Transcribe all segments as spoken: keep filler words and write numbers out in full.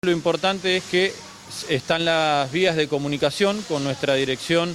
Lo importante es que están las vías de comunicación con nuestra dirección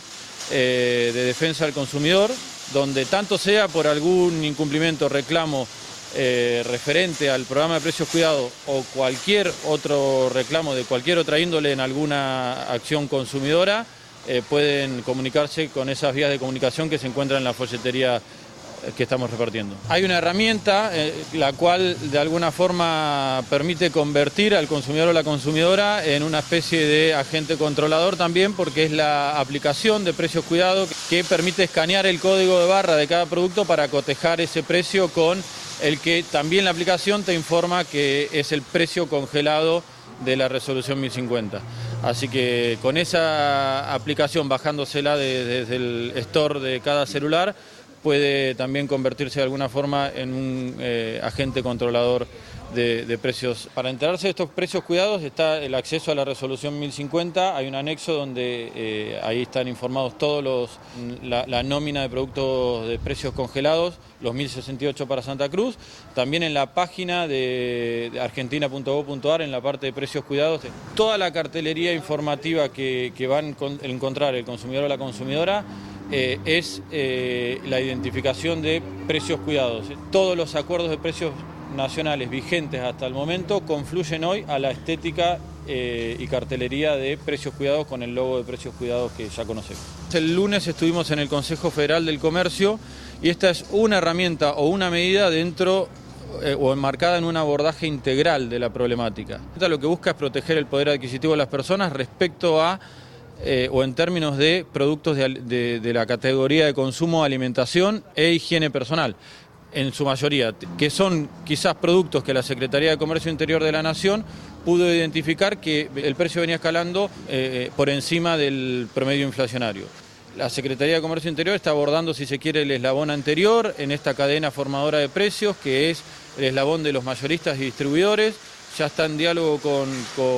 eh, de defensa del consumidor, donde tanto sea por algún incumplimiento, reclamo eh, referente al programa de precios cuidados o cualquier otro reclamo de cualquier otra índole en alguna acción consumidora, eh, pueden comunicarse con esas vías de comunicación que se encuentran en la folletería que estamos repartiendo. Hay una herramienta eh, la cual de alguna forma permite convertir al consumidor o la consumidora en una especie de agente controlador también, porque es la aplicación de precios cuidados que permite escanear el código de barra de cada producto para cotejar ese precio con el que también la aplicación te informa que es el precio congelado de la resolución mil cincuenta. Así que con esa aplicación, bajándosela de, desde el store de cada celular, puede también convertirse de alguna forma en un eh, agente controlador de, de precios. Para enterarse de estos precios cuidados está el acceso a la resolución mil cincuenta, hay un anexo donde eh, ahí están informados todos los, la, la nómina de productos de precios congelados, los mil sesenta y ocho para Santa Cruz, también en la página de, de argentina punto gob punto ar, en la parte de precios cuidados, toda la cartelería informativa que, que va a encontrar el consumidor o la consumidora Eh, es eh, la identificación de precios cuidados. Todos los acuerdos de precios nacionales vigentes hasta el momento confluyen hoy a la estética eh, y cartelería de precios cuidados con el logo de precios cuidados que ya conocemos. El lunes estuvimos en el Consejo Federal del Comercio y esta es una herramienta o una medida dentro eh, o enmarcada en un abordaje integral de la problemática. Esta lo que busca es proteger el poder adquisitivo de las personas respecto a Eh, o en términos de productos de, de, de la categoría de consumo, alimentación e higiene personal, en su mayoría, que son quizás productos que la Secretaría de Comercio Interior de la Nación pudo identificar que el precio venía escalando eh, por encima del promedio inflacionario. La Secretaría de Comercio Interior está abordando, si se quiere, el eslabón anterior en esta cadena formadora de precios, que es el eslabón de los mayoristas y distribuidores. Ya está en diálogo con,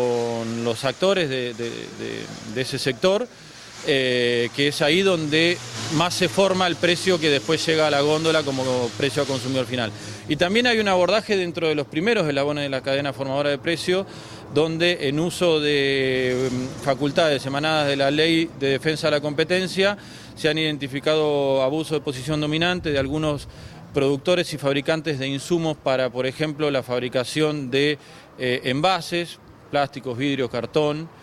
con los actores de, de, de, de ese sector, eh, que es ahí donde más se forma el precio que después llega a la góndola como precio a consumidor final. Y también hay un abordaje dentro de los primeros eslabones de la cadena formadora de precios, donde en uso de facultades emanadas de la Ley de Defensa de la Competencia se han identificado abusos de posición dominante de algunos productores y fabricantes de insumos para, por ejemplo, la fabricación de eh, envases, plásticos, vidrio, cartón,